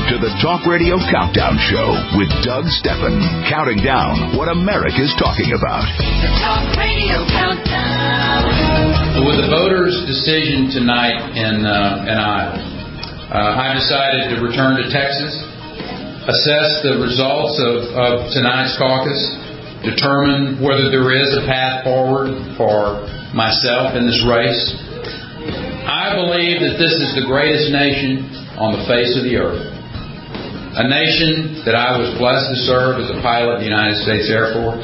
to the Talk Radio Countdown Show with Doug Steffen, counting down what America's talking about. The Talk Radio Countdown. With the voters' decision tonight in Iowa, I decided to return to Texas, assess the results of tonight's caucus, determine whether there is a path forward for myself in this race. I believe that this is the greatest nation on the face of the earth. A nation that I was blessed to serve as a pilot in the United States Air Force.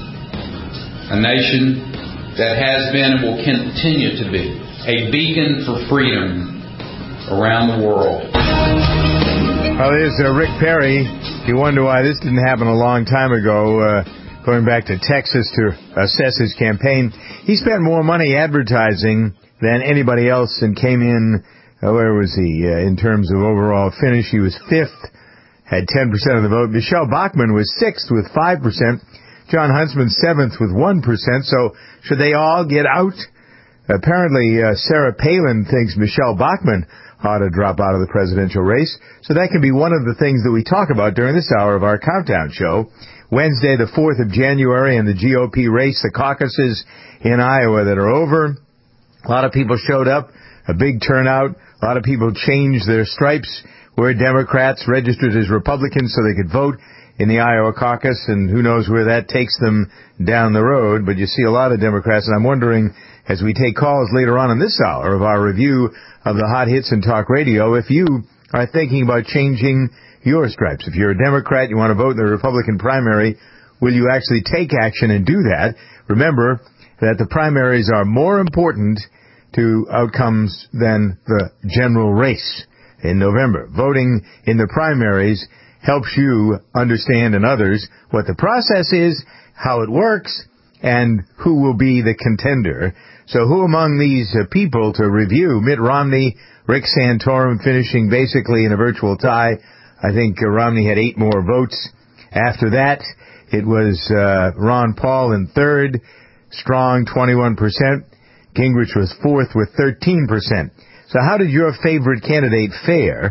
A nation that has been and will continue to be a beacon for freedom around the world. Well, there's Rick Perry. You wonder why this didn't happen a long time ago, going back to Texas to assess his campaign. He spent more money advertising than anybody else and came in, where was he, in terms of overall finish? He was fifth, had 10% of the vote. Michelle Bachmann was sixth with 5%. John Huntsman seventh with 1%. So should they all get out? Apparently, Sarah Palin thinks Michelle Bachmann ought to drop out of the presidential race. So that can be one of the things that we talk about during this hour of our countdown show. Wednesday, the 4th of January, and the GOP race, the caucuses in Iowa that are over. A lot of people showed up, a big turnout. A lot of people changed their stripes, were Democrats, registered as Republicans so they could vote in the Iowa caucus, and who knows where that takes them down the road. But you see a lot of Democrats, and I'm wondering, as we take calls later on in this hour of our review of the hot hits in talk radio, if you are thinking about changing your stripes. If you're a Democrat, you want to vote in the Republican primary, will you actually take action and do that? Remember that the primaries are more important to outcomes than the general race in November. Voting in the primaries helps you understand and others what the process is, how it works, and who will be the contender. So who among these people to review? Mitt Romney, Rick Santorum finishing basically in a virtual tie. I think Romney had 8 more votes. After that, it was Ron Paul in third, strong 21%. Gingrich was fourth with 13%. So how did your favorite candidate fare?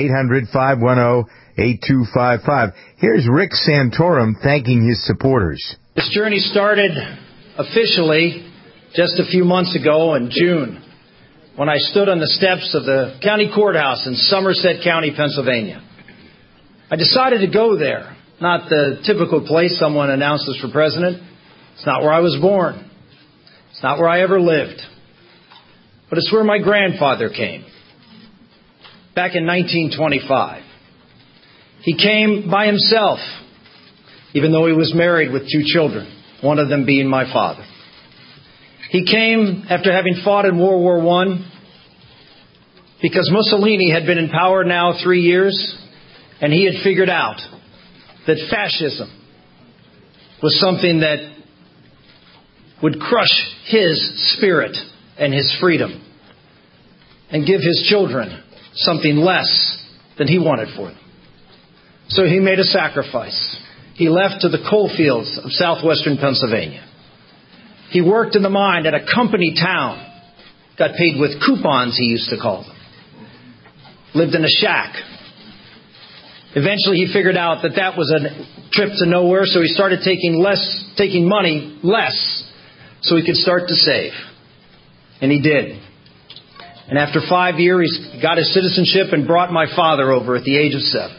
800-510-8255. Here's Rick Santorum thanking his supporters. This journey started officially just a few months ago in June, when I stood on the steps of the county courthouse in Somerset County, Pennsylvania. I decided to go there, not the typical place someone announces for president. It's not where I was born. It's not where I ever lived. But it's where my grandfather came, back in 1925. He came by himself, even though he was married with 2 children, one of them being my father. He came after having fought in World War I, because Mussolini had been in power now 3 years, and he had figured out that fascism was something that would crush his spirit and his freedom and give his children something less than he wanted for them. So he made a sacrifice. He left to the coal fields of southwestern Pennsylvania. He worked in the mine at a company town, got paid with coupons, he used to call them. Lived in a shack. Eventually he figured out that that was a trip to nowhere, so he started taking money less, so he could start to save. And he did. And after 5 years, he got his citizenship and brought my father over at the age of 7.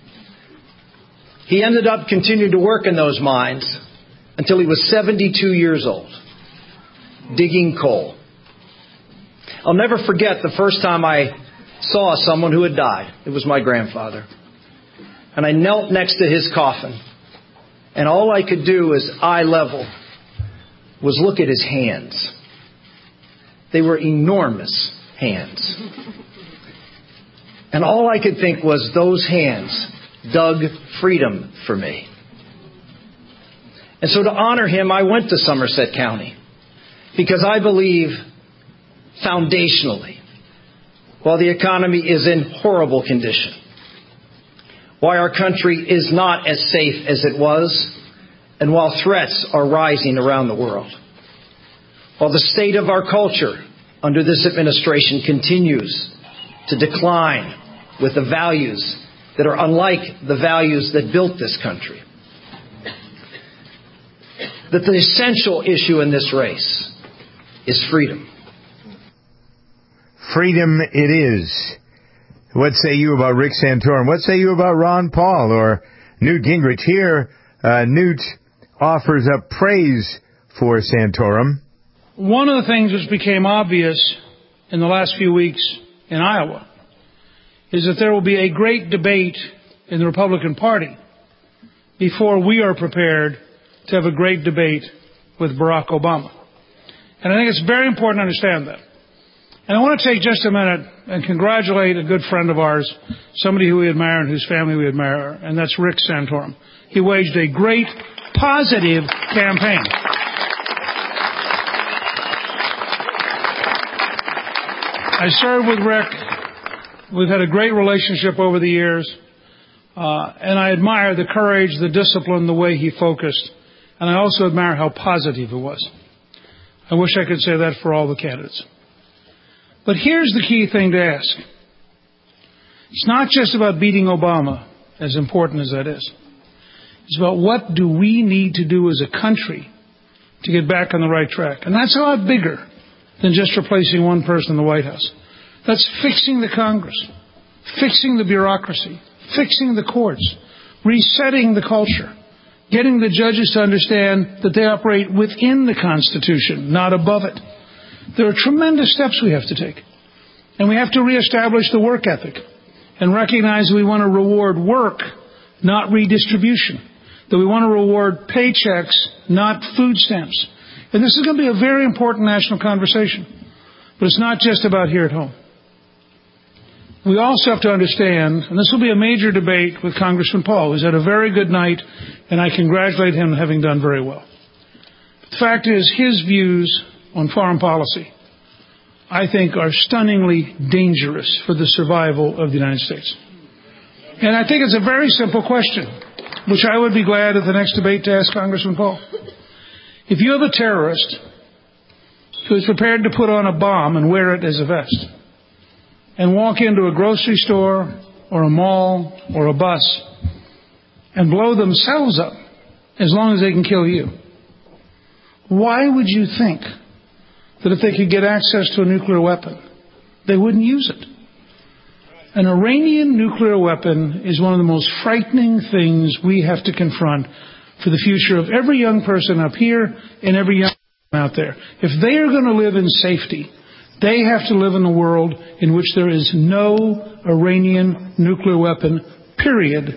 He ended up continuing to work in those mines until he was 72 years old, digging coal. I'll never forget the first time I saw someone who had died. It was my grandfather. And I knelt next to his coffin. And all I could do as eye level was look at his hands. They were enormous hands. And all I could think was, those hands dug freedom for me. And so to honor him, I went to Somerset County, because I believe foundationally, while the economy is in horrible condition, why our country is not as safe as it was, and while threats are rising around the world, while the state of our culture under this administration continues to decline with the values that are unlike the values that built this country. That the essential issue in this race is freedom. Freedom it is. What say you about Rick Santorum? What say you about Ron Paul or Newt Gingrich? Here, Newt offers up praise for Santorum. One of the things which became obvious in the last few weeks in Iowa is that there will be a great debate in the Republican Party before we are prepared to have a great debate with Barack Obama. And I think it's very important to understand that. And I want to take just a minute and congratulate a good friend of ours, somebody who we admire and whose family we admire, and that's Rick Santorum. He waged a great, positive campaign. I served with Rick. We've had a great relationship over the years, and I admire the courage, the discipline, the way he focused, and I also admire how positive he was. I wish I could say that for all the candidates. But here's the key thing to ask. It's not just about beating Obama, as important as that is. It's about what do we need to do as a country to get back on the right track. And that's a lot bigger than just replacing one person in the White House. That's fixing the Congress, fixing the bureaucracy, fixing the courts, resetting the culture, getting the judges to understand that they operate within the Constitution, not above it. There are tremendous steps we have to take. And we have to reestablish the work ethic and recognize that we want to reward work, not redistribution. That we want to reward paychecks, not food stamps. And this is going to be a very important national conversation. But it's not just about here at home. We also have to understand, and this will be a major debate with Congressman Paul, who's had a very good night, and I congratulate him on having done very well. The fact is, his views on foreign policy, I think, are stunningly dangerous for the survival of the United States. And I think it's a very simple question, which I would be glad at the next debate to ask Congressman Paul. If you have a terrorist who is prepared to put on a bomb and wear it as a vest and walk into a grocery store or a mall or a bus and blow themselves up as long as they can kill you, why would you think that if they could get access to a nuclear weapon, they wouldn't use it? An Iranian nuclear weapon is one of the most frightening things we have to confront for the future of every young person up here and every young person out there. If they are going to live in safety, they have to live in a world in which there is no Iranian nuclear weapon, period.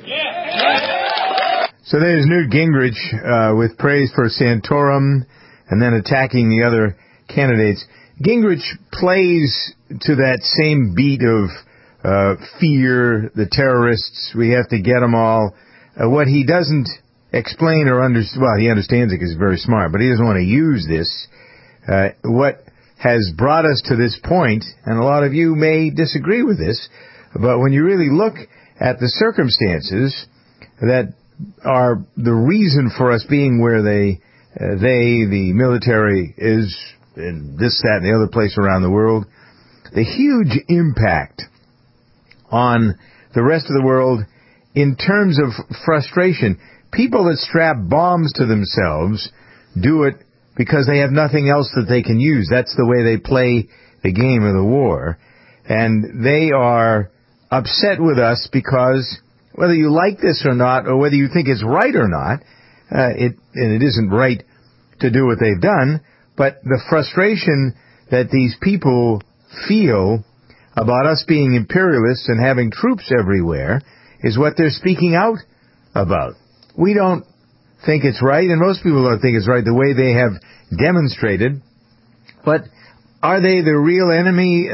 So there's Newt Gingrich with praise for Santorum and then attacking the other candidates. Gingrich plays to that same beat of fear, the terrorists, we have to get them all. What he doesn't explain or understand, well, he understands it because he's very smart, but he doesn't want to use this. What has brought us to this point, and a lot of you may disagree with this, but when you really look at the circumstances that are the reason for us being where the military is, in this, that, and the other place around the world, the huge impact on the rest of the world in terms of frustration. People that strap bombs to themselves do it because they have nothing else that they can use. That's the way they play the game of the war. And they are upset with us because whether you like this or not, or whether you think it's right or not, it isn't right to do what they've done, but the frustration that these people feel about us being imperialists and having troops everywhere is what they're speaking out about. We don't think it's right, and most people don't think it's right the way they have demonstrated. But are they the real enemy?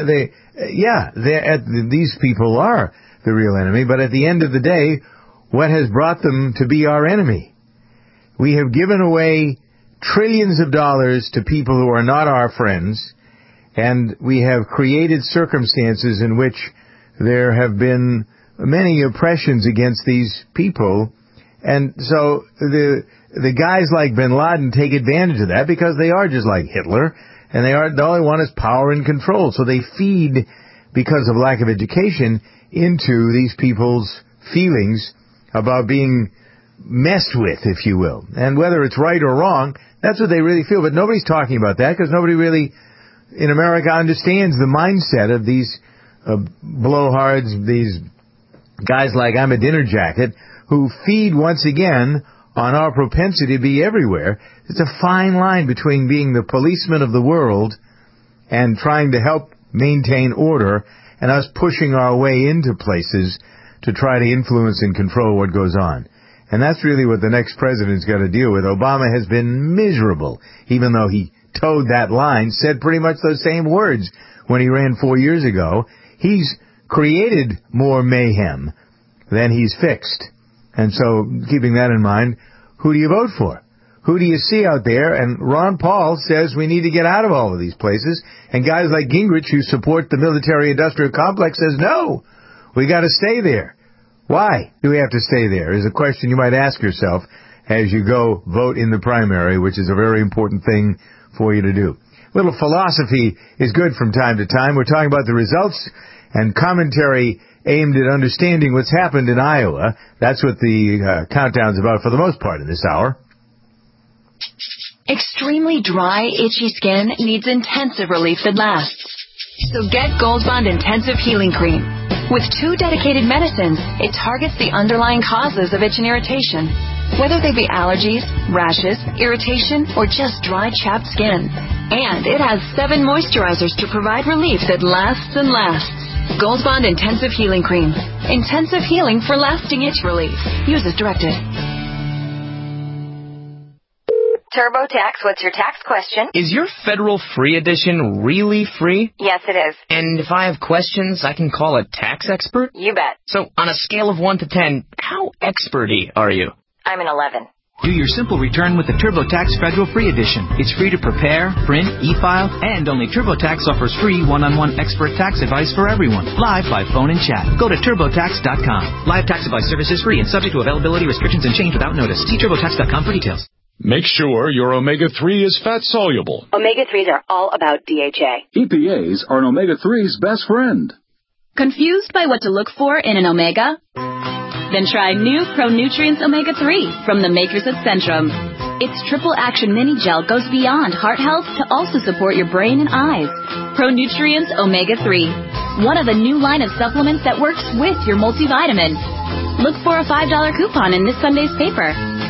These people are the real enemy, but at the end of the day, what has brought them to be our enemy? We have given away trillions of dollars to people who are not our friends, and we have created circumstances in which there have been many oppressions against these people. And so the guys like bin Laden take advantage of that because they are just like Hitler, and all they want is power and control. So they feed, because of lack of education, into these people's feelings about being messed with, if you will. And whether it's right or wrong, that's what they really feel. But nobody's talking about that because nobody really in America understands the mindset of these blowhards, these guys like I'm a Dinner Jacket, who feed once again on our propensity to be everywhere. It's a fine line between being the policeman of the world and trying to help maintain order and us pushing our way into places to try to influence and control what goes on. And that's really what the next president's got to deal with. Obama has been miserable, even though he towed that line, said pretty much those same words when he ran 4 years ago. He's created more mayhem than he's fixed. And so, keeping that in mind, who do you vote for? Who do you see out there? And Ron Paul says we need to get out of all of these places. And guys like Gingrich, who support the military-industrial complex, says, no, we got to stay there. Why do we have to stay there is a question you might ask yourself as you go vote in the primary, which is a very important thing for you to do. Little philosophy is good from time to time. We're talking about the results and commentary aimed at understanding what's happened in Iowa. That's what the countdown's about for the most part in this hour. Extremely dry, itchy skin needs intensive relief that lasts. So get Gold Bond Intensive Healing Cream. With 2 dedicated medicines, it targets the underlying causes of itch and irritation, whether they be allergies, rashes, irritation, or just dry, chapped skin. And it has 7 moisturizers to provide relief that lasts and lasts. Gold Bond Intensive Healing Cream. Intensive healing for lasting itch relief. Use as directed. TurboTax, what's your tax question? Is your federal free edition really free? Yes, it is. And if I have questions, I can call a tax expert? You bet. So, on a scale of 1 to 10, how expert-y are you? I'm an 11. Do your simple return with the TurboTax Federal Free Edition. It's free to prepare, print, e-file, and only TurboTax offers free one-on-one expert tax advice for everyone, live by phone and chat. Go to TurboTax.com. Live tax advice service is free and subject to availability restrictions and change without notice. See TurboTax.com for details. Make sure your omega-3 is fat-soluble. Omega-3s are all about DHA. EPAs are an omega-3's best friend. Confused by what to look for in an omega? Then try new ProNutrients Omega-3 from the makers of Centrum. Its triple action mini gel goes beyond heart health to also support your brain and eyes. ProNutrients Omega-3, one of a new line of supplements that works with your multivitamin. Look for a $5 coupon in this Sunday's paper.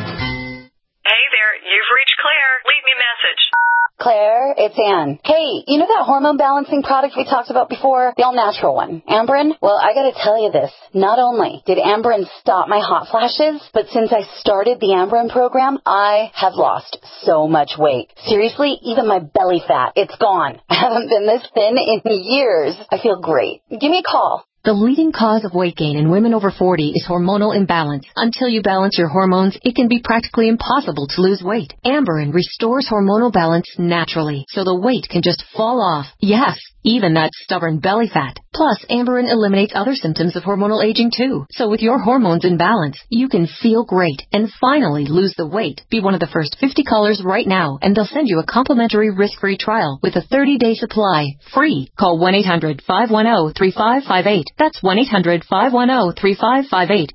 Hey there, you've reached Claire. Leave me a message. Claire, it's Ann. Hey, you know that hormone balancing product we talked about before? The all-natural one. Amberen? Well, I gotta tell you this. Not only did Amberen stop my hot flashes, but since I started the Amberen program, I have lost so much weight. Seriously, even my belly fat, it's gone. I haven't been this thin in years. I feel great. Give me a call. The leading cause of weight gain in women over 40 is hormonal imbalance. Until you balance your hormones, it can be practically impossible to lose weight. Amberen restores hormonal balance naturally, so the weight can just fall off. Yes, even that stubborn belly fat. Plus, Amberen eliminates other symptoms of hormonal aging too. So with your hormones in balance, you can feel great and finally lose the weight. Be one of the first 50 callers right now, and they'll send you a complimentary risk-free trial with a 30-day supply, free. Call 1-800-510-3558. That's 1-800-510-3558.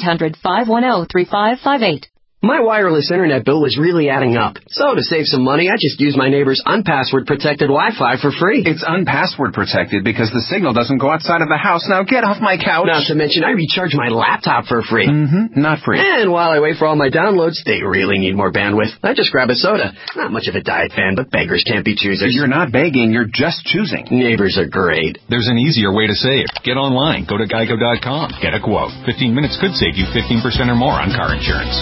1-800-510-3558. My wireless internet bill was really adding up. So to save some money, I just used my neighbor's unpassword-protected Wi-Fi for free. It's unpassword-protected because the signal doesn't go outside of the house. Now get off my couch. Not to mention, I recharge my laptop for free. Not free. And while I wait for all my downloads, they really need more bandwidth. I just grab a soda. Not much of a diet fan, but beggars can't be choosers. You're not begging, you're just choosing. Neighbors are great. There's an easier way to save. Get online. Go to Geico.com. Get a quote. 15 minutes could save you 15% or more on car insurance.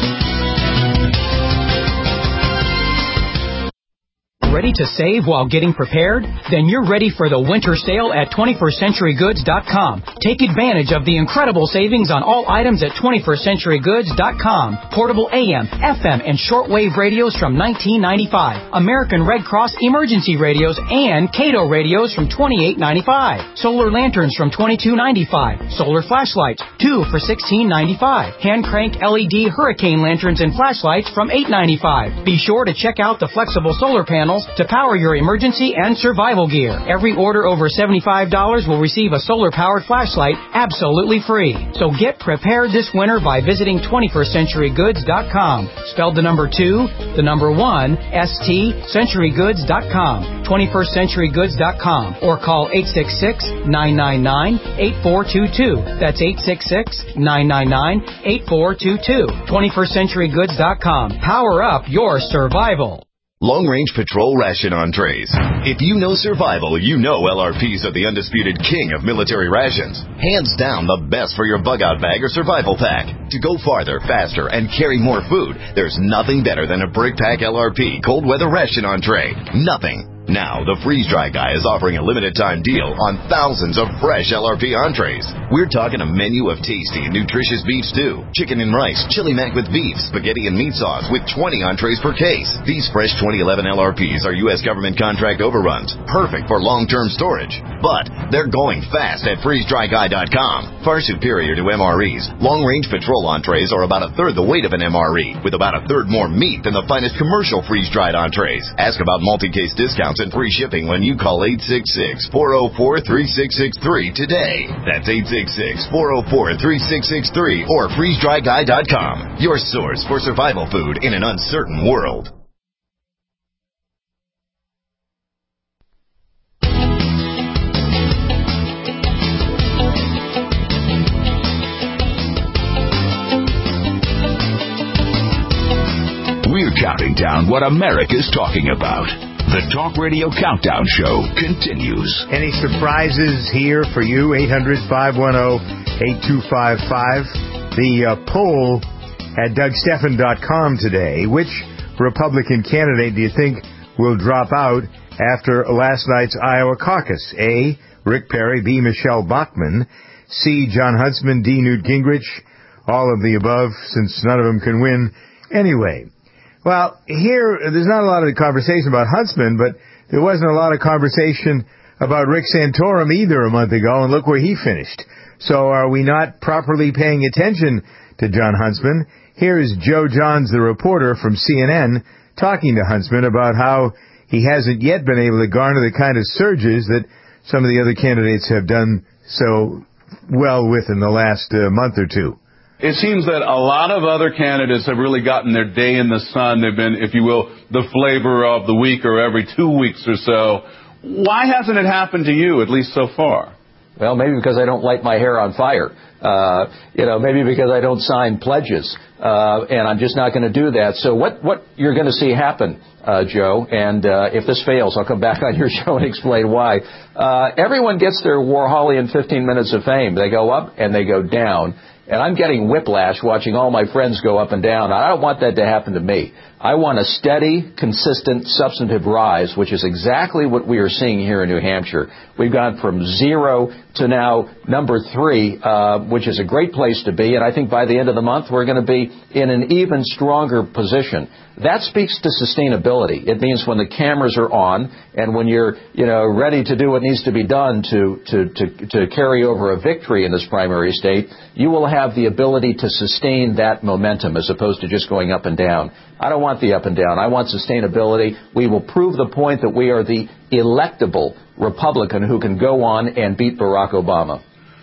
Ready to save while getting prepared? Then you're ready for the winter sale at 21stcenturygoods.com. Take advantage of the incredible savings on all items at 21stcenturygoods.com. Portable AM, FM, and shortwave radios from $19.95. American Red Cross emergency radios and Cato radios from $28.95. Solar lanterns from $22.95. Solar flashlights, 2 for $16.95. Hand crank LED hurricane lanterns and flashlights from $8.95. Be sure to check out the flexible solar panels panels to power your emergency and survival gear. Every order over $75 will receive a solar-powered flashlight absolutely free. So get prepared this winter by visiting 21stcenturygoods.com. Spelled the number 2, the number 1, ST, centurygoods.com. 21stcenturygoods.com. Or call 866-999-8422. That's 866-999-8422. 21stcenturygoods.com. Power up your survival. Long Range Patrol Ration Entrees. If you know survival, you know LRPs are the undisputed king of military rations. Hands down the best for your bug-out bag or survival pack. To go farther, faster, and carry more food, there's nothing better than a Brick Pack LRP cold weather ration entree. Nothing. Now, the Freeze Dry Guy is offering a limited-time deal on thousands of fresh LRP entrees. We're talking a menu of tasty and nutritious beef stew, chicken and rice, chili mac with beef, spaghetti and meat sauce with 20 entrees per case. These fresh 2011 LRPs are U.S. government contract overruns, perfect for long-term storage. But they're going fast at freezedryguy.com. Far superior to MREs, long-range patrol entrees are about a third the weight of an MRE, with about a third more meat than the finest commercial freeze-dried entrees. Ask about multi-case discounts and free shipping when you call 866-404-3663 today. That's 866-404-3663 or freezedryguy.com. Your source for survival food in an uncertain world. We're counting down what America's talking about. The Talk Radio Countdown Show continues. Any surprises here for you? 800-510-8255. The poll at DougStephan.com today. Which Republican candidate do you think will drop out after last night's Iowa caucus? A, Rick Perry. B, Michelle Bachmann. C, Jon Huntsman. D, Newt Gingrich. All of the above, since none of them can win anyway. Well, here, there's not a lot of conversation about Huntsman, but there wasn't a lot of conversation about Rick Santorum either a month ago, and look where he finished. So are we not properly paying attention to Jon Huntsman? Here is Joe Johns, the reporter from CNN, talking to Huntsman about how he hasn't yet been able to garner the kind of surges that some of the other candidates have done so well with in the last month or two. It seems that a lot of other candidates have really gotten their day in the sun. They've been, if you will, the flavor of the week or every 2 weeks or so. Why hasn't it happened to you, at least so far? Well, maybe because I don't light my hair on fire. Maybe because I don't sign pledges. And I'm just not going to do that. So what you're going to see happen, Joe, and if this fails, I'll come back on your show and explain why. Everyone gets their Warholian 15 minutes of fame. They go up and they go down. And I'm getting whiplash watching all my friends go up and down. I don't want that to happen to me. I want a steady, consistent, substantive rise, which is exactly what we are seeing here in New Hampshire. We've gone from 0 to now number 3, which is a great place to be. And I think by the end of the month, we're going to be in an even stronger position. That speaks to sustainability. It means when the cameras are on and when you're, ready to do what needs to be done to carry over a victory in this primary state, you will have the ability to sustain that momentum as opposed to just going up and down. I don't want the up and down. I want sustainability. We will prove the point that we are the electable Republican who can go on and beat Barack Obama.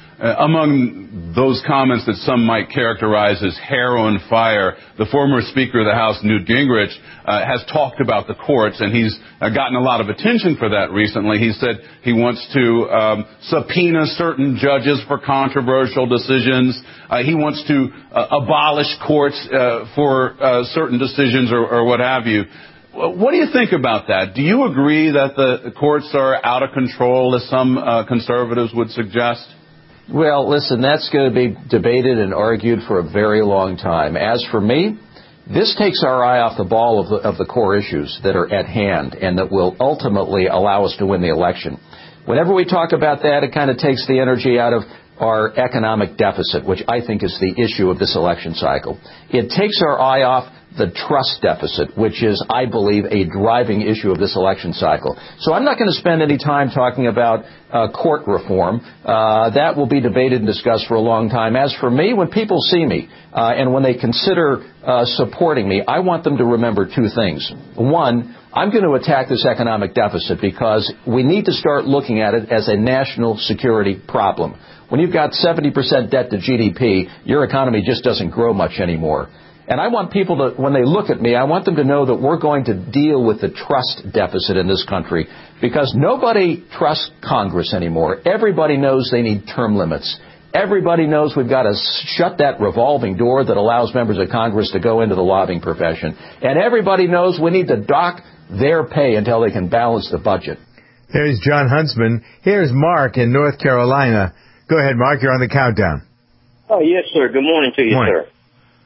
Among those comments that some might characterize as hair on fire, the former Speaker of the House, Newt Gingrich, has talked about the courts, and he's gotten a lot of attention for that recently. He said he wants to subpoena certain judges for controversial decisions. He wants to abolish courts for certain decisions or what have you. What do you think about that? Do you agree that the courts are out of control, as some conservatives would suggest? Well, listen, that's going to be debated and argued for a very long time. As for me, this takes our eye off the ball of the core issues that are at hand and that will ultimately allow us to win the election. Whenever we talk about that, it kind of takes the energy out of our economic deficit, which I think is the issue of this election cycle. It takes our eye off the trust deficit, which is, I believe, a driving issue of this election cycle. So I'm not going to spend any time talking about court reform. That will be debated and discussed for a long time. As for me, when people see me and when they consider supporting me, I want them to remember two things. One, I'm going to attack this economic deficit because we need to start looking at it as a national security problem. When you've got 70% debt to GDP, your economy just doesn't grow much anymore. And I want people to, when they look at me, I want them to know that we're going to deal with the trust deficit in this country because nobody trusts Congress anymore. Everybody knows they need term limits. Everybody knows we've got to shut that revolving door that allows members of Congress to go into the lobbying profession. And everybody knows we need to dock their pay until they can balance the budget. There's John Huntsman. Here's Mark in North Carolina. Go ahead, Mark. You're on the countdown. Oh, yes, sir. Good morning to you, Morning. sir.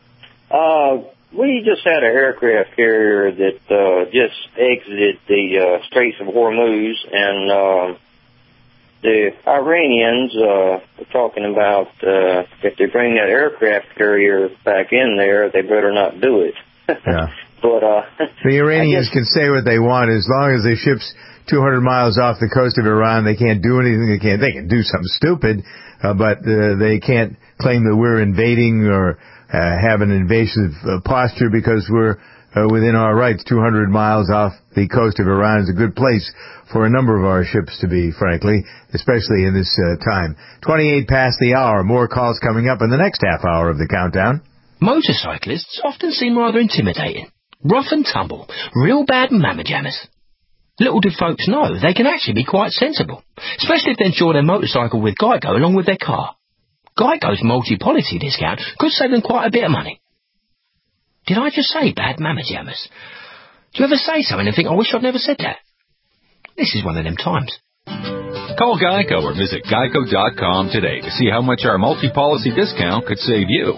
We just had an aircraft carrier that just exited the Straits of Hormuz, and the Iranians were talking about if they bring that aircraft carrier back in there, they better not do it. Yeah. But the Iranians can say what they want as long as the ship's 200 miles off the coast of Iran. They can't do anything. They can do something stupid, but they can't claim that we're invading or have an invasive posture because we're within our rights. 200 miles off the coast of Iran is a good place for a number of our ships to be, frankly, especially in this time. 28 past the hour. More calls coming up in the next half hour of the countdown. Motorcyclists often seem rather intimidating. Rough and tumble. Real bad mamma jammers. Little do folks know they can actually be quite sensible, especially if they insure their motorcycle with Geico along with their car. Geico's multi-policy discount could save them quite a bit of money. Did I just say bad mamma jammers? Do you ever say something and think, I wish I'd never said that? This is one of them times. Call Geico or visit geico.com today to see how much our multi-policy discount could save you.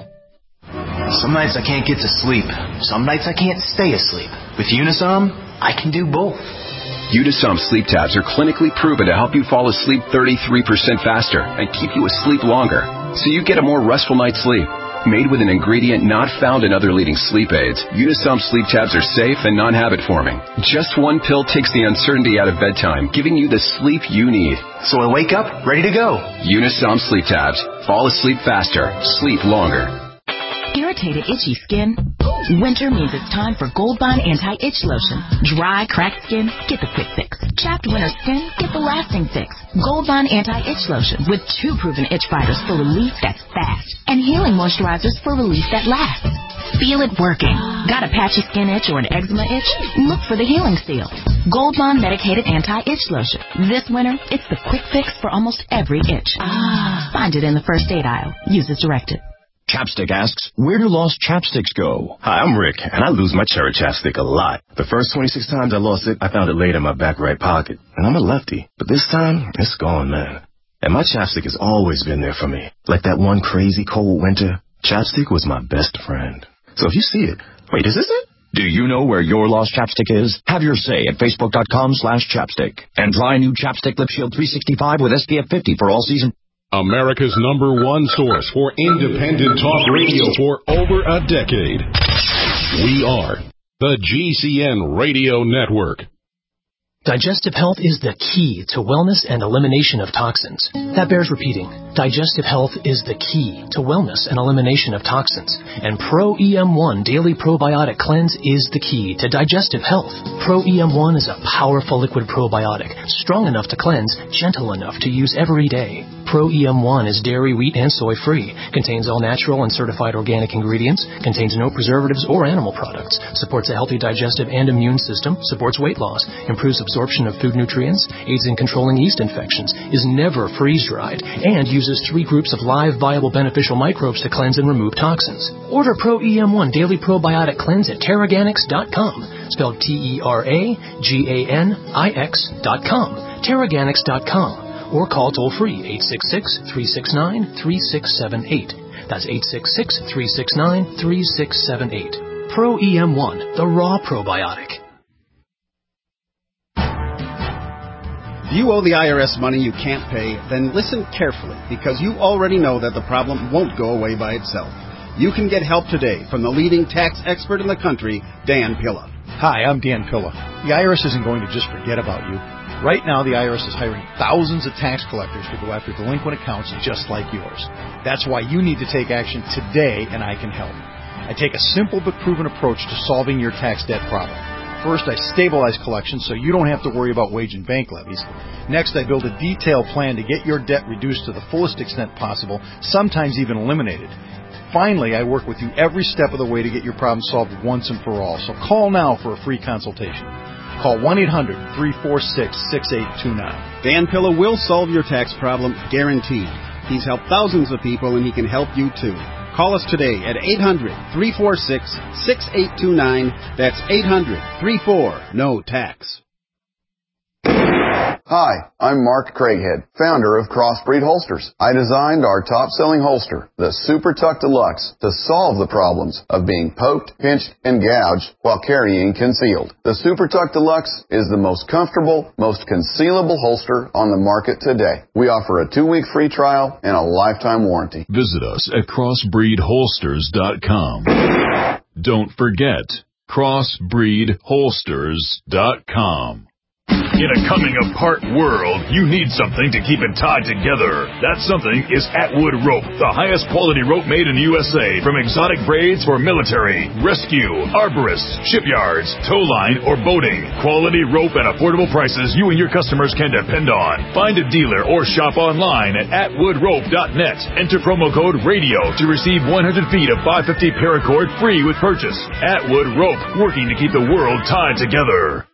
Some nights I can't get to sleep. Some nights I can't stay asleep. With Unisom, I can do both. Unisom sleep tabs are clinically proven to help you fall asleep 33% faster and keep you asleep longer, so you get a more restful night's sleep. Made with an ingredient not found in other leading sleep aids, Unisom sleep tabs are safe and non-habit forming. Just one pill takes the uncertainty out of bedtime, giving you the sleep you need. So I wake up ready to go. Unisom sleep tabs. Fall asleep faster. Sleep longer. Irritated, itchy skin? Winter means it's time for Gold Bond Anti-Itch Lotion. Dry, cracked skin? Get the quick fix. Chapped winter skin? Get the lasting fix. Gold Bond Anti-Itch Lotion with 2 proven itch fighters for relief that's fast and healing moisturizers for relief that lasts. Feel it working. Got a patchy skin itch or an eczema itch? Look for the Healing Seal. Gold Bond Medicated Anti-Itch Lotion. This winter, it's the quick fix for almost every itch. Find it in the first aid aisle. Use as directed. Chapstick asks, where do lost chapsticks go? Hi, I'm Rick, and I lose my cherry chapstick a lot. The first 26 times I lost it, I found it laid in my back right pocket. And I'm a lefty. But this time, it's gone, man. And my chapstick has always been there for me. Like that one crazy cold winter, chapstick was my best friend. So if you see it, wait, is this it? Do you know where your lost chapstick is? Have your say at Facebook.com/chapstick. And try new Chapstick Lip Shield 365 with SPF 50 for all season. America's #1 source for independent talk radio for over a decade. We are the GCN Radio Network. Digestive health is the key to wellness and elimination of toxins. That bears repeating. Digestive health is the key to wellness and elimination of toxins. And Pro EM1 Daily Probiotic Cleanse is the key to digestive health. Pro EM1 is a powerful liquid probiotic, strong enough to cleanse, gentle enough to use every day. Pro EM1 is dairy, wheat, and soy-free, contains all natural and certified organic ingredients, contains no preservatives or animal products, supports a healthy digestive and immune system, supports weight loss, improves absorption of food nutrients, aids in controlling yeast infections, is never freeze-dried, and uses 3 groups of live, viable, beneficial microbes to cleanse and remove toxins. Order Pro EM1 Daily Probiotic Cleanse at Terraganics.com, spelled TerraGanix.com, Terraganics.com. Or call toll-free 866-369-3678. That's 866-369-3678. Pro EM1, the raw probiotic. If you owe the IRS money you can't pay, then listen carefully, because you already know that the problem won't go away by itself. You can get help today from the leading tax expert in the country, Dan Pilla. Hi, I'm Dan Pilla. The IRS isn't going to just forget about you. Right now, the IRS is hiring thousands of tax collectors to go after delinquent accounts just like yours. That's why you need to take action today, and I can help. I take a simple but proven approach to solving your tax debt problem. First, I stabilize collections so you don't have to worry about wage and bank levies. Next, I build a detailed plan to get your debt reduced to the fullest extent possible, sometimes even eliminated. Finally, I work with you every step of the way to get your problem solved once and for all. So call now for a free consultation. Call 1-800-346-6829. Dan Pilla will solve your tax problem, guaranteed. He's helped thousands of people, and he can help you too. Call us today at 800-346-6829. That's 800-34-NO-TAX. Hi, I'm Mark Craighead, founder of Crossbreed Holsters. I designed our top-selling holster, the Super Tuck Deluxe, to solve the problems of being poked, pinched, and gouged while carrying concealed. The Super Tuck Deluxe is the most comfortable, most concealable holster on the market today. We offer a 2-week free trial and a lifetime warranty. Visit us at crossbreedholsters.com. Don't forget, crossbreedholsters.com. In a coming-apart world, you need something to keep it tied together. That something is Atwood Rope, the highest quality rope made in the USA, from exotic braids for military, rescue, arborists, shipyards, tow line, or boating. Quality rope at affordable prices you and your customers can depend on. Find a dealer or shop online at atwoodrope.net. Enter promo code RADIO to receive 100 feet of 550 paracord free with purchase. Atwood Rope, working to keep the world tied together.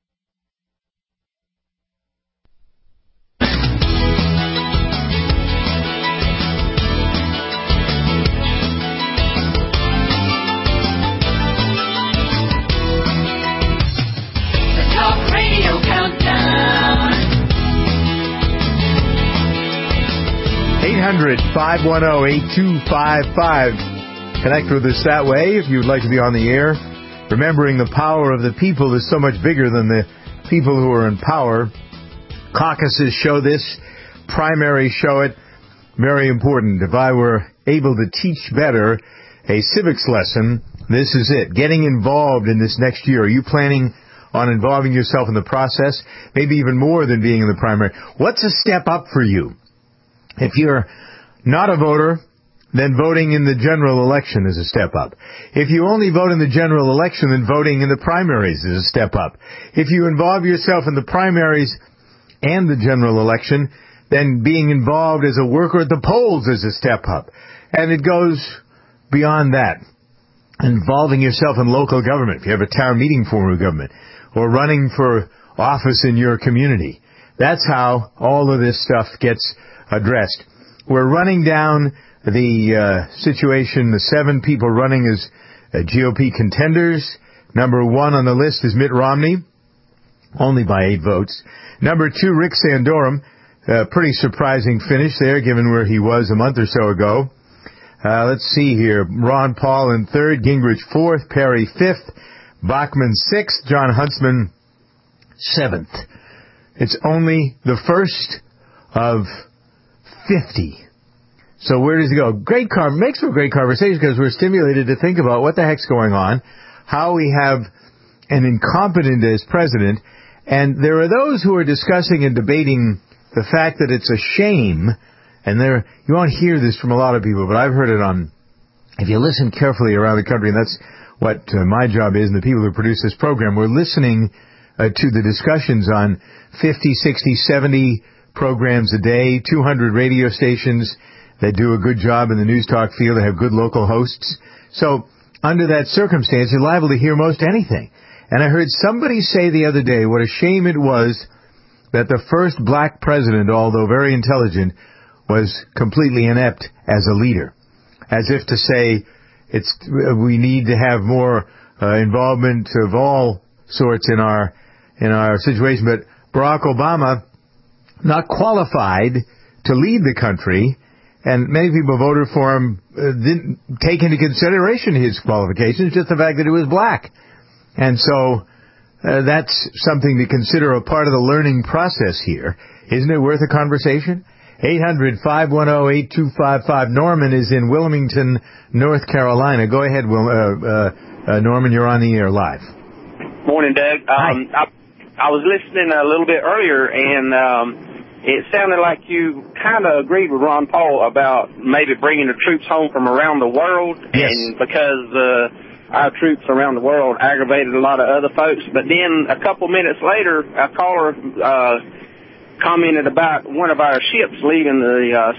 Radio Countdown. 800-510-8255. Connect with us that way if you'd like to be on the air. Remembering the power of the people is so much bigger than the people who are in power. Caucuses show this. Primaries show it. Very important. If I were able to teach better a civics lesson, this is it. Getting involved in this next year. Are you planning on involving yourself in the process? Maybe even more than being in the primary. What's a step up for you? If you're not a voter, then voting in the general election is a step up. If you only vote in the general election, then voting in the primaries is a step up. If you involve yourself in the primaries and the general election, then being involved as a worker at the polls is a step up. And it goes beyond that. Involving yourself in local government, if you have a town meeting form of government, or running for office in your community. That's how all of this stuff gets addressed. We're running down the situation, the 7 people running as GOP contenders. Number 1 on the list is Mitt Romney, only by 8 votes. Number 2, Rick Santorum. Pretty surprising finish there, given where he was a month or so ago. Let's see here. Ron Paul in 3rd, Gingrich 4th, Perry 5th, Bachmann 6th, John Huntsman 7th. It's only the first of 50. So where does it go? Makes for a great conversation because we're stimulated to think about what the heck's going on, how we have an incompetent as president, and there are those who are discussing and debating the fact that it's a shame, and you won't hear this from a lot of people, but I've heard it if you listen carefully around the country, and that's what my job is, and the people who produce this program, we're listening to the discussions on 50, 60, 70 programs a day, 200 radio stations that do a good job in the news talk field. They have good local hosts. So under that circumstance, you're liable to hear most anything. And I heard somebody say the other day what a shame it was that the first black president, although very intelligent, was completely inept as a leader. As if to say, we need to have more involvement of all sorts in our situation. But Barack Obama, not qualified to lead the country, and many people voted for him, didn't take into consideration his qualifications, just the fact that he was black. And so that's something to consider a part of the learning process here. Isn't it worth a conversation? 800-510-8255. Norman is in Wilmington, North Carolina. Go ahead, Norman. You're on the air live. Morning, Doug. I was listening a little bit earlier, and it sounded like you kind of agreed with Ron Paul about maybe bringing the troops home from around the world. Yes. And because our troops around the world aggravated a lot of other folks. But then a couple minutes later, a caller commented about one of our ships leaving the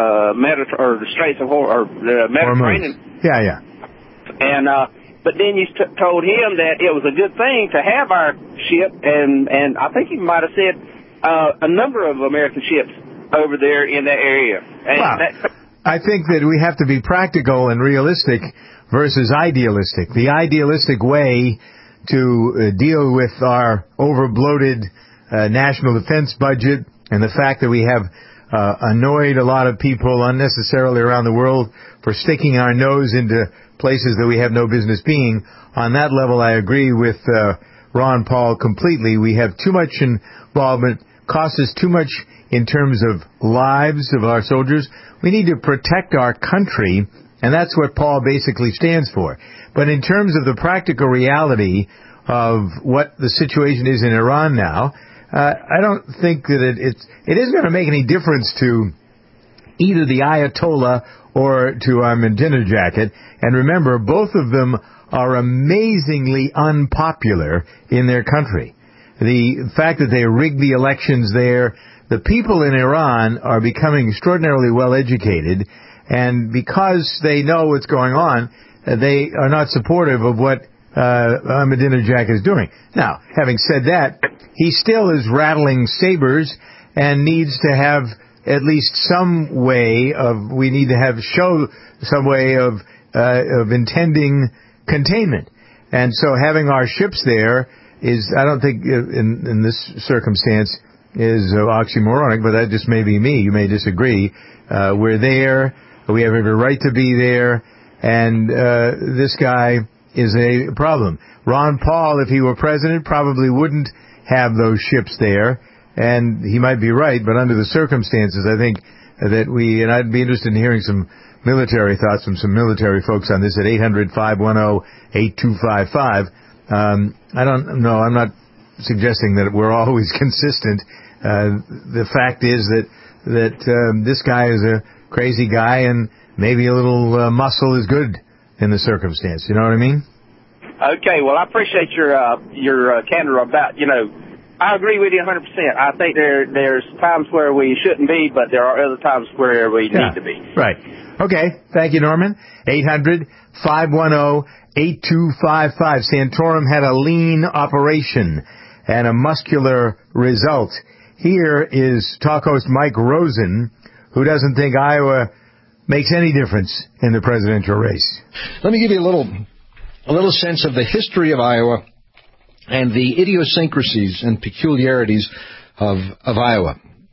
the Straits of the Mediterranean. Yeah. And but then you told him that it was a good thing to have our ship, and I think he might have said a number of American ships over there in that area. And I think that we have to be practical and realistic versus idealistic. The idealistic way to deal with our over-bloated national defense budget and the fact that we have annoyed a lot of people unnecessarily around the world for sticking our nose into places that we have no business being. On that level, I agree with Ron Paul completely. We have too much involvement, costs us too much in terms of lives of our soldiers. We need to protect our country, and that's what Paul basically stands for. But in terms of the practical reality of what the situation is in Iran now, I don't think that it isn't going to make any difference to either the Ayatollah or to Ahmadinejad. And remember, both of them are amazingly unpopular in their country. The fact that they rigged the elections there, the people in Iran are becoming extraordinarily well educated, and because they know what's going on, they are not supportive of what Ahmadinejad is doing. Now, having said that, he still is rattling sabers and needs to have at least some way of, we need to have some way of intending containment. And so having our ships there is, I don't think in this circumstance is oxymoronic, but that just may be me. You may disagree. We're there. We have every right to be there. And this guy is a problem. Ron Paul, if he were president, probably wouldn't have those ships there. And he might be right, but under the circumstances, I think that and I'd be interested in hearing some military thoughts from some military folks on this at 800-510-8255. I don't know. I'm not suggesting that we're always consistent. The fact is that this guy is a crazy guy, and maybe a little muscle is good in the circumstance. You know what I mean? Okay. Well, I appreciate your candor about, I agree with you 100%. I think there's times where we shouldn't be, but there are other times where we need to be. Right. Okay. Thank you, Norman. 800-510-8255. Santorum had a lean operation and a muscular result. Here is talk host Mike Rosen, who doesn't think Iowa makes any difference in the presidential race. Let me give you a little sense of the history of Iowa and the idiosyncrasies and peculiarities of Iowa.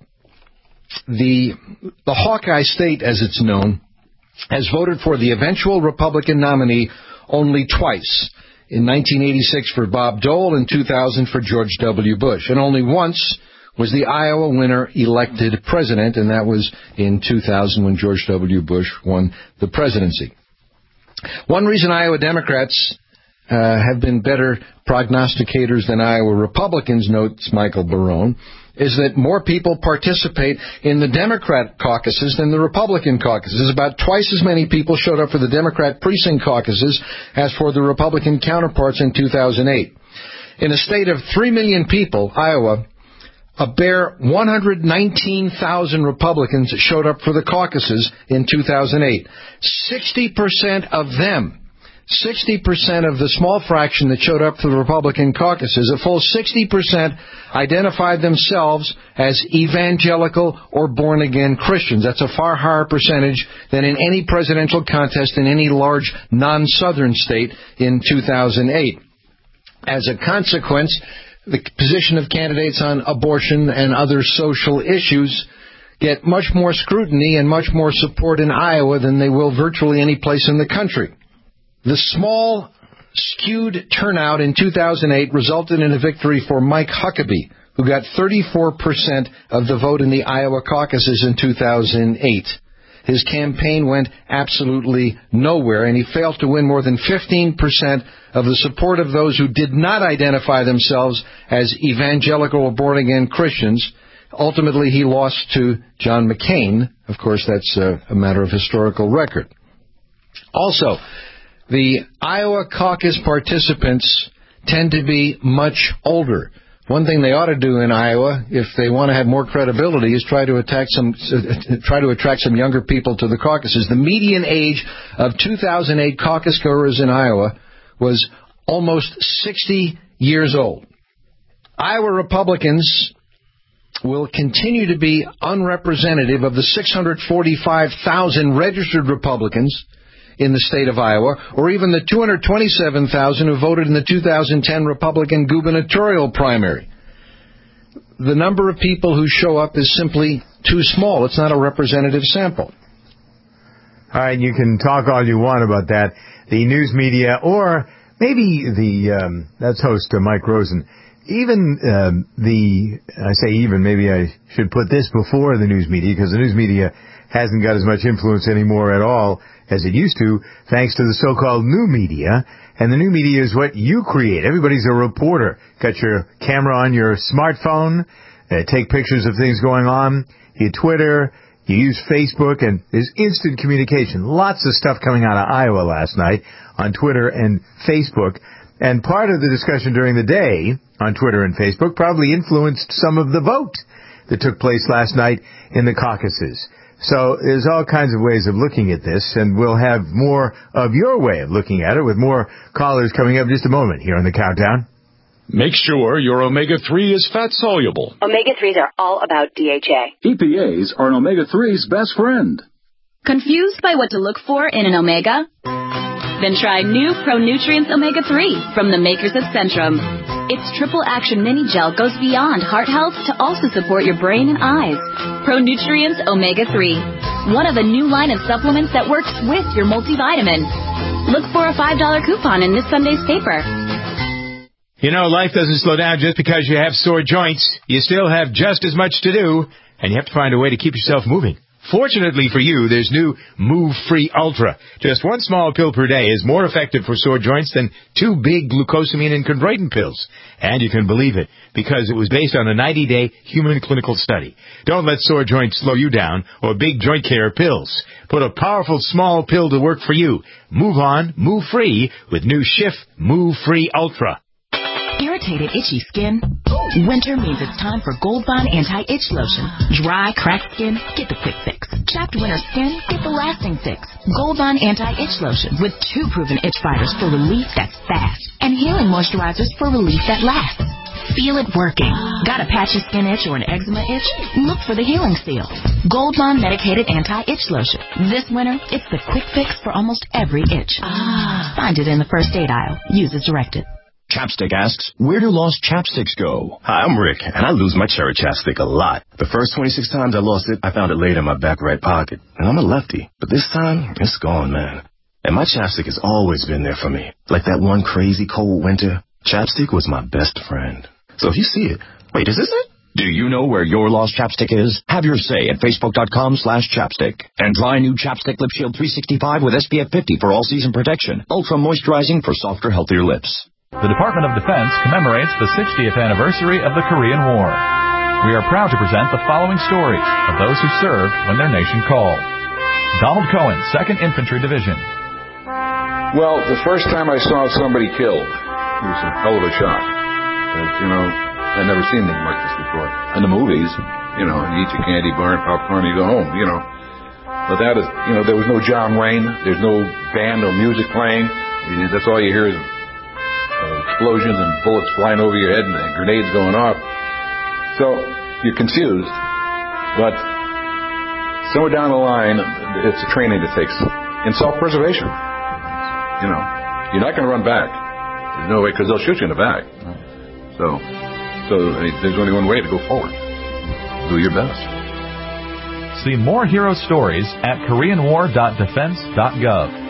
The Hawkeye State, as it's known, has voted for the eventual Republican nominee only twice, in 1986 for Bob Dole and 2000 for George W. Bush. And only once was the Iowa winner elected president, and that was in 2000 when George W. Bush won the presidency. One reason Iowa Democrats have been better prognosticators than Iowa Republicans, notes Michael Barone, is that more people participate in the Democrat caucuses than the Republican caucuses. About twice as many people showed up for the Democrat precinct caucuses as for the Republican counterparts in 2008. In a state of 3 million people, Iowa, a bare 119,000 Republicans showed up for the caucuses in 2008. 60% of them, 60% of the small fraction that showed up for the Republican caucuses, a full 60% identified themselves as evangelical or born-again Christians. That's a far higher percentage than in any presidential contest in any large non-southern state in 2008. As a consequence, the position of candidates on abortion and other social issues get much more scrutiny and much more support in Iowa than they will virtually any place in the country. The small, skewed turnout in 2008 resulted in a victory for Mike Huckabee, who got 34% of the vote in the Iowa caucuses in 2008. His campaign went absolutely nowhere, and he failed to win more than 15% of the support of those who did not identify themselves as evangelical or born-again Christians. Ultimately, he lost to John McCain. Of course, that's a matter of historical record. Also, the Iowa caucus participants tend to be much older. One thing they ought to do in Iowa, if they want to have more credibility, is try to attract some younger people to the caucuses. The median age of 2008 caucus goers in Iowa was almost 60 years old. Iowa Republicans will continue to be unrepresentative of the 645,000 registered Republicans in the state of Iowa, or even the 227,000 who voted in the 2010 Republican gubernatorial primary. The number of people who show up is simply too small. It's not a representative sample. All right, you can talk all you want about that. The news media, or maybe that's host Mike Rosen. Even maybe I should put this before the news media, because the news media hasn't got as much influence anymore at all as it used to, thanks to the so-called new media. And the new media is what you create. Everybody's a reporter. Got your camera on your smartphone, take pictures of things going on, you Twitter, you use Facebook, and there's instant communication. Lots of stuff coming out of Iowa last night on Twitter and Facebook. And part of the discussion during the day on Twitter and Facebook probably influenced some of the vote that took place last night in the caucuses. So there's all kinds of ways of looking at this, and we'll have more of your way of looking at it with more callers coming up in just a moment here on the Countdown. Make sure your omega-3 is fat-soluble. Omega-3s are all about DHA. EPAs are an omega-3's best friend. Confused by what to look for in an omega? Then try new ProNutrients Omega-3 from the makers of Centrum. Its triple action mini gel goes beyond heart health to also support your brain and eyes. ProNutrients Omega-3, one of a new line of supplements that works with your multivitamin. Look for a $5 coupon in this Sunday's paper. You know, life doesn't slow down just because you have sore joints. You still have just as much to do, and you have to find a way to keep yourself moving. Fortunately for you, there's new Move Free Ultra. Just one small pill per day is more effective for sore joints than 2 big glucosamine and chondroitin pills. And you can believe it, because it was based on a 90-day human clinical study. Don't let sore joints slow you down or big joint care pills. Put a powerful small pill to work for you. Move on, move free with new Schiff Move Free Ultra. Irritated, itchy skin? Winter means it's time for Gold Bond Anti-Itch Lotion. Dry, cracked skin? Get the quick fix. Chapped winter skin? Get the lasting fix. Gold Bond Anti-Itch Lotion with 2 proven itch fighters for relief that's fast and healing moisturizers for relief that lasts. Feel it working. Got a patchy skin itch or an eczema itch? Look for the healing seal. Gold Bond Medicated Anti-Itch Lotion. This winter, it's the quick fix for almost every itch. Find it in the first aid aisle. Use as directed. Chapstick asks, where do lost chapsticks go? Hi, I'm Rick, and I lose my cherry chapstick a lot. The first 26 times I lost it, I found it later in my back right pocket. And I'm a lefty, but this time, it's gone, man. And my chapstick has always been there for me. Like that one crazy cold winter, chapstick was my best friend. So if you see it, wait, is this it? Do you know where your lost chapstick is? Have your say at Facebook.com/chapstick. And try new Chapstick Lip Shield 365 with SPF 50 for all-season protection. Ultra moisturizing for softer, healthier lips. The Department of Defense commemorates the 60th anniversary of the Korean War. We are proud to present the following stories of those who served when their nation called. Donald Cohen, 2nd Infantry Division. Well, the first time I saw somebody killed, it was a hell of a shock. I'd never seen anything like this before. In the movies, you eat your candy bar and popcorn and you go home, But that is, there was no John Wayne. There's no band or music playing. That's all you hear is explosions and bullets flying over your head and grenades going off. So you're confused, but somewhere down the line, it's a training that takes in self-preservation. You're not going to run back. There's no way, because they'll shoot you in the back. So there's only one way to go forward. Do your best. See more hero stories at KoreanWar.defense.gov.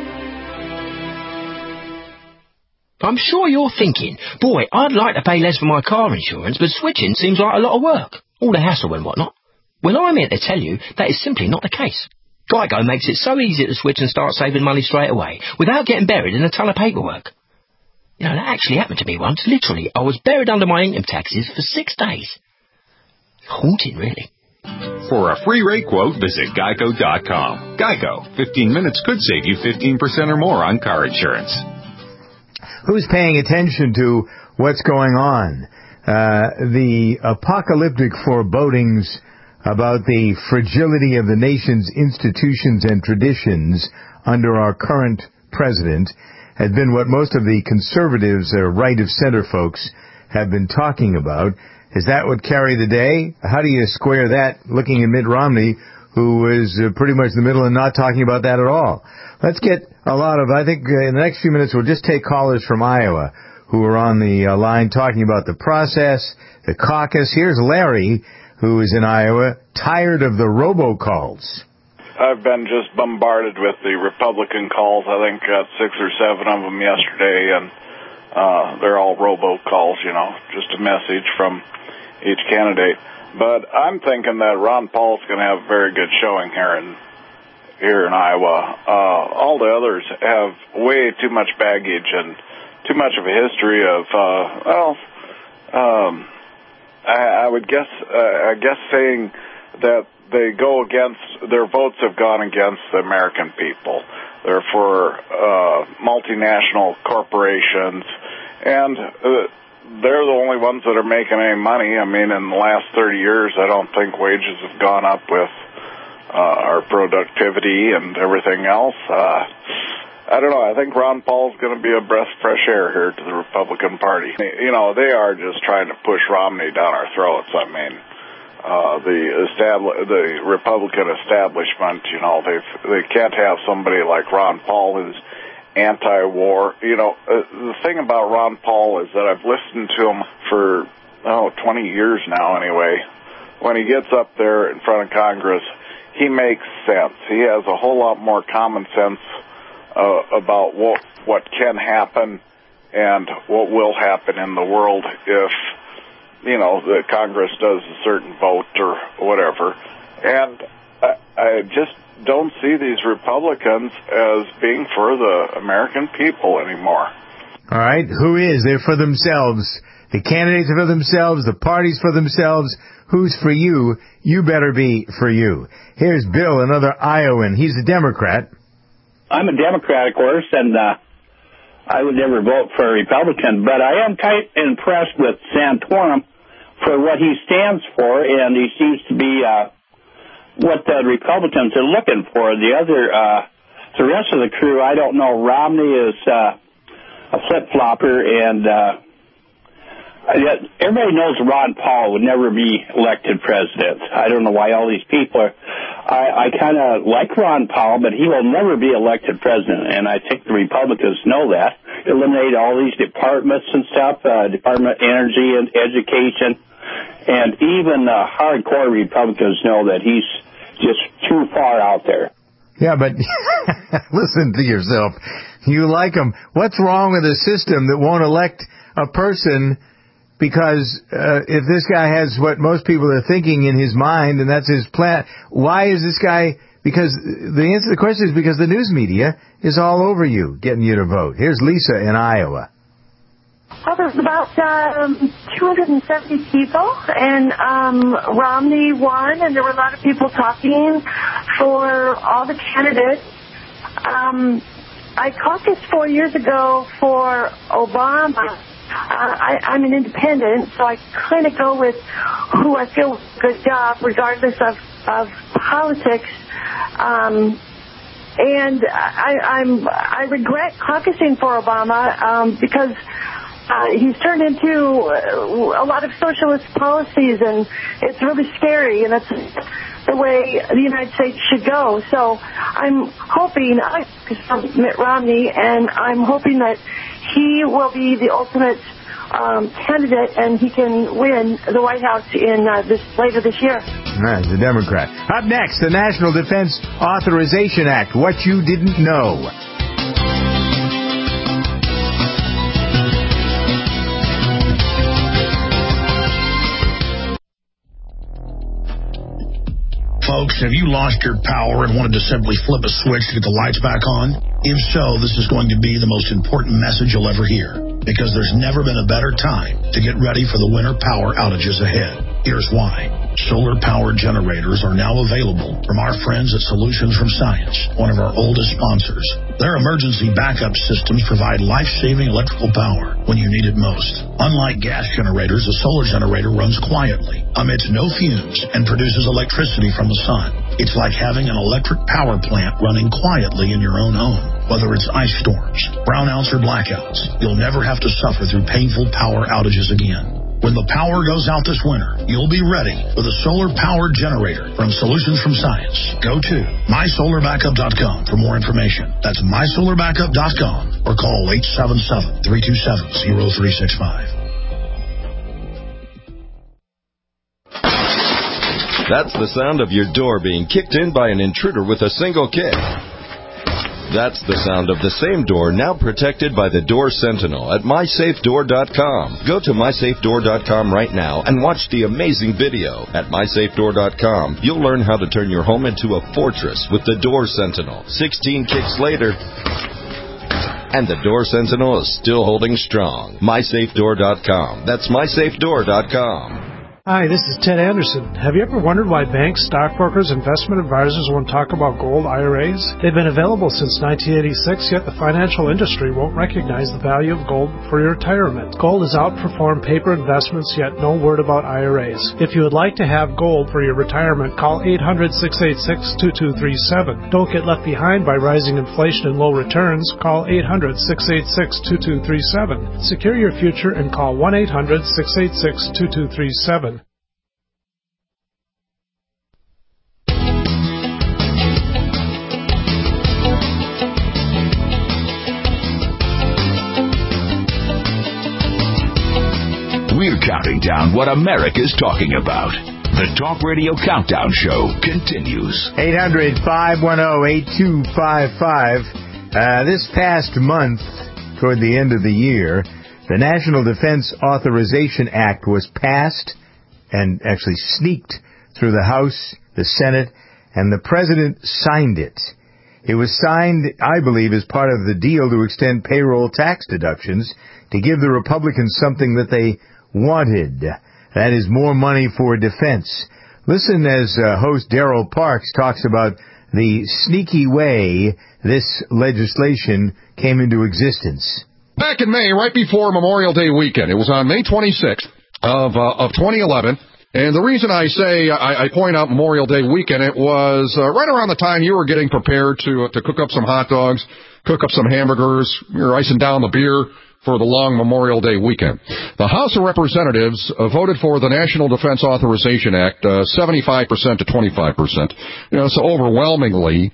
I'm sure you're thinking, boy, I'd like to pay less for my car insurance, but switching seems like a lot of work. All the hassle and whatnot. Well, I'm here to tell you that is simply not the case. Geico makes it so easy to switch and start saving money straight away, without getting buried in a ton of paperwork. That actually happened to me once. Literally, I was buried under my income taxes for 6 days. Haunting, really. For a free rate quote, visit Geico.com. Geico. 15 minutes could save you 15% or more on car insurance. Who's paying attention to what's going on? The apocalyptic forebodings about the fragility of the nation's institutions and traditions under our current president has been what most of the conservatives, right-of-center folks, have been talking about. Is that what carried the day? How do you square that looking at Mitt Romney, who is pretty much in the middle and not talking about that at all? Let's get a lot of, I think in the next few minutes we'll just take callers from Iowa who are on the line talking about the process, the caucus. Here's Larry, who is in Iowa, tired of the robocalls. I've been just bombarded with the Republican calls. I think got 6 or 7 of them yesterday, and they're all robocalls, just a message from each candidate. But I'm thinking that Ron Paul's going to have a very good showing here in Iowa. All the others have way too much baggage and too much of a history of, I guess saying that they go against, their votes have gone against the American people. They're for multinational corporations, and they're the only ones that are making any money. I mean, in the last 30 years, I don't think wages have gone up with our productivity and everything else. I don't know. I think Ron Paul's going to be a breath of fresh air here to the Republican Party. They are just trying to push Romney down our throats. I mean, the Republican establishment, they can't have somebody like Ron Paul who's anti-war. The thing about Ron Paul is that I've listened to him for 20 years now anyway. When he gets up there in front of Congress, he makes sense. He has a whole lot more common sense about what can happen and what will happen in the world if the Congress does a certain vote or whatever. And I just don't see these Republicans as being for the American people anymore. All right. Who is? They're for themselves. The candidates are for themselves. The party's for themselves. Who's for you? You better be for you. Here's Bill, another Iowan. He's a Democrat. I'm a Democrat, of course, and I would never vote for a Republican, but I am quite impressed with Santorum for what he stands for, and he seems to be what the Republicans are looking for. The rest of the crew, I don't know. Romney is a flip-flopper, and everybody knows Ron Paul would never be elected president. I don't know why all these people are. I kind of like Ron Paul, but he will never be elected president, and I think the Republicans know that. Eliminate all these departments and stuff, Department of Energy and Education, and even hardcore Republicans know that he's just too far out there. Yeah, but listen to yourself. You like him. What's wrong with a system that won't elect a person? Because if this guy has what most people are thinking in his mind, and that's his plan, why is this guy? Because the answer to the question is because the news media is all over you, getting you to vote. Here's Lisa in Iowa. Well, there's about 270 people, and Romney won, and there were a lot of people talking for all the candidates. I caucused 4 years ago for Obama. I'm an independent, so I kind of go with who I feel does a good job, regardless of politics. And I regret caucusing for Obama because he's turned into a lot of socialist policies, and it's really scary, and that's the way the United States should go. So I'm hoping, Mitt Romney, and I'm hoping that he will be the ultimate candidate, and he can win the White House in later this year. He's a Democrat. Up next, the National Defense Authorization Act, what you didn't know. Folks, have you lost your power and wanted to simply flip a switch to get the lights back on? If so, this is going to be the most important message you'll ever hear, because there's never been a better time to get ready for the winter power outages ahead. Here's why. Solar-powered generators are now available from our friends at Solutions from Science, one of our oldest sponsors. Their emergency backup systems provide life-saving electrical power when you need it most. Unlike gas generators, a solar generator runs quietly, emits no fumes, and produces electricity from the sun. It's like having an electric power plant running quietly in your own home. Whether it's ice storms, brownouts, or blackouts, you'll never have to suffer through painful power outages again. When the power goes out this winter, you'll be ready with a solar-powered generator from Solutions from Science. Go to mysolarbackup.com for more information. That's mysolarbackup.com or call 877-327-0365. That's the sound of your door being kicked in by an intruder with a single kick. That's the sound of the same door now protected by the Door Sentinel at MySafeDoor.com. Go to MySafeDoor.com right now and watch the amazing video. At MySafeDoor.com, you'll learn how to turn your home into a fortress with the Door Sentinel. 16 kicks later, and the Door Sentinel is still holding strong. MySafeDoor.com. That's MySafeDoor.com. Hi, this is Ted Anderson. Have you ever wondered why banks, stockbrokers, investment advisors won't talk about gold IRAs? They've been available since 1986, yet the financial industry won't recognize the value of gold for your retirement. Gold has outperformed paper investments, yet no word about IRAs. If you would like to have gold for your retirement, call 800-686-2237. Don't get left behind by rising inflation and low returns. Call 800-686-2237. Secure your future and call 1-800-686-2237. We're counting down what America's talking about. The Talk Radio Countdown Show continues. 800-510-8255. This past month, toward the end of the year, the National Defense Authorization Act was passed and actually sneaked through the House, the Senate, and the President signed it. It was signed, I believe, as part of the deal to extend payroll tax deductions to give the Republicans something that they wanted. That is more money for defense. Listen as host Daryl Parks talks about the sneaky way this legislation came into existence. Back in May, right before Memorial Day weekend, it was on May 26th of 2011, and the reason I say I point out Memorial Day weekend, it was right around the time you were getting prepared to cook up some hot dogs, cook up some hamburgers, you're icing down the beer for the long Memorial Day weekend. The House of Representatives voted for the National Defense Authorization Act, 75% to 25%. So overwhelmingly,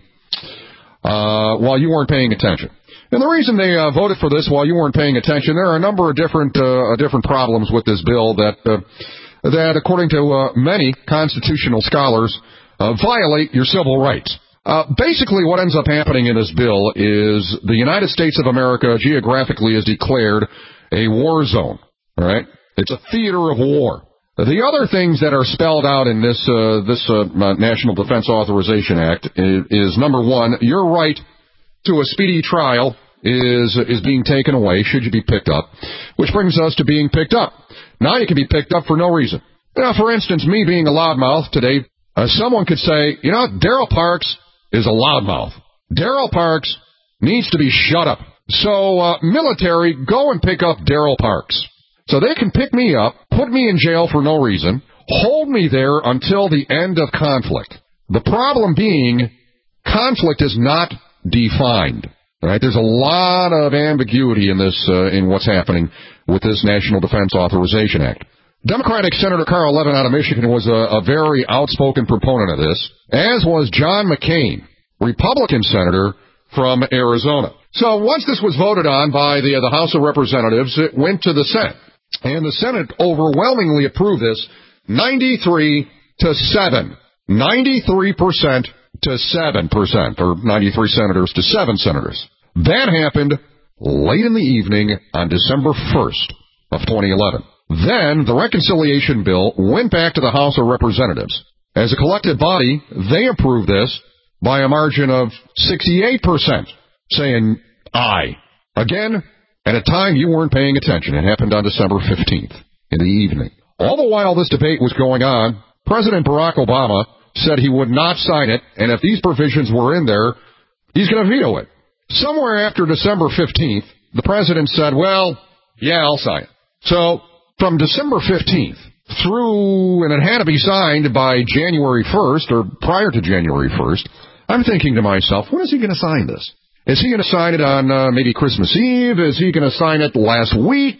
while you weren't paying attention. And the reason they voted for this while you weren't paying attention, there are a number of different problems with this bill that according to many constitutional scholars, violate your civil rights. Basically, what ends up happening in this bill is the United States of America geographically is declared a war zone. All right, it's a theater of war. The other things that are spelled out in this National Defense Authorization Act is number one, your right to a speedy trial is being taken away should you be picked up, which brings us to being picked up. Now you can be picked up for no reason. For instance, me being a loudmouth today, someone could say, Daryl Parks is a loudmouth. Daryl Parks needs to be shut up. So, military, go and pick up Daryl Parks. So they can pick me up, put me in jail for no reason, hold me there until the end of conflict. The problem being, conflict is not defined. All right, there's a lot of ambiguity in this, in what's happening with this National Defense Authorization Act. Democratic Senator Carl Levin out of Michigan was a very outspoken proponent of this, as was John McCain, Republican senator from Arizona. So once this was voted on by the House of Representatives, it went to the Senate. And the Senate overwhelmingly approved this 93 to 7. 93% to 7%, or 93 senators to 7 senators. That happened late in the evening on December 1st of 2011. Then the reconciliation bill went back to the House of Representatives. As a collective body, they approved this by a margin of 68%, saying aye. Again, at a time you weren't paying attention. It happened on December 15th in the evening. All the while this debate was going on, President Barack Obama said he would not sign it, and if these provisions were in there, he's going to veto it. Somewhere after December 15th, the president said, well, yeah, I'll sign it. So from December 15th through, and it had to be signed by January 1st or prior to January 1st, I'm thinking to myself, when is he going to sign this? Is he going to sign it on maybe Christmas Eve? Is he going to sign it last week?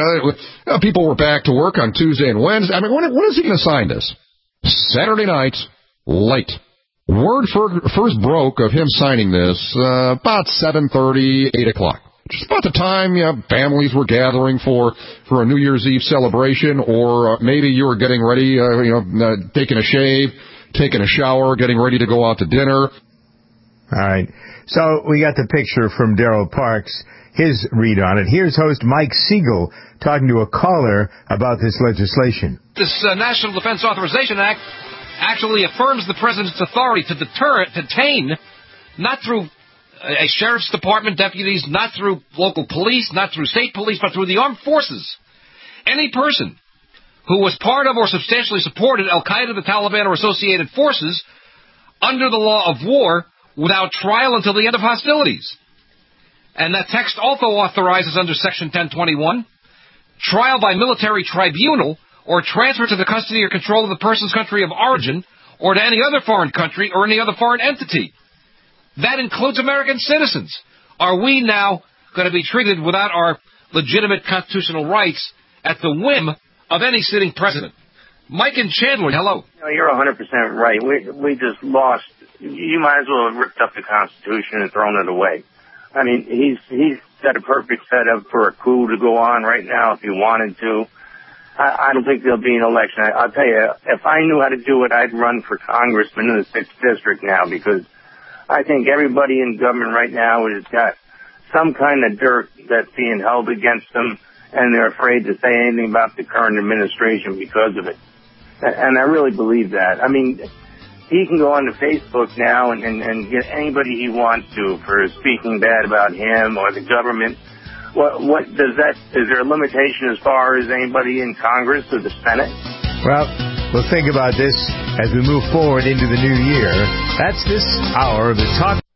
People were back to work on Tuesday and Wednesday. I mean, when is he going to sign this? Saturday night, late. Word first broke of him signing this about 7:30, 8 o'clock. Just about the time families were gathering for a New Year's Eve celebration, or maybe you were getting ready, taking a shave, taking a shower, getting ready to go out to dinner. All right. So we got the picture from Darrell Parks, his read on it. Here's host Mike Siegel talking to a caller about this legislation. This National Defense Authorization Act actually affirms the president's authority to detain, not through a sheriff's department deputies, not through local police, not through state police, but through the armed forces. Any person who was part of or substantially supported Al-Qaeda, the Taliban, or associated forces under the law of war without trial until the end of hostilities. And that text also authorizes under Section 1021 trial by military tribunal or transfer to the custody or control of the person's country of origin or to any other foreign country or any other foreign entity. That includes American citizens. Are we now going to be treated without our legitimate constitutional rights at the whim of any sitting president? Mike and Chandler, hello. You're 100% right. We just lost. You might as well have ripped up the Constitution and thrown it away. I mean, he's got a perfect setup for a coup to go on right now if he wanted to. I don't think there'll be an election. I'll tell you, if I knew how to do it, I'd run for congressman in the 6th District now, because I think everybody in government right now has got some kind of dirt that's being held against them, and they're afraid to say anything about the current administration because of it. And I really believe that. I mean, he can go onto Facebook now and get anybody he wants to for speaking bad about him or the government. What does that? Is there a limitation as far as anybody in Congress or the Senate? Well, we'll think about this as we move forward into the new year. That's this hour of the Talk.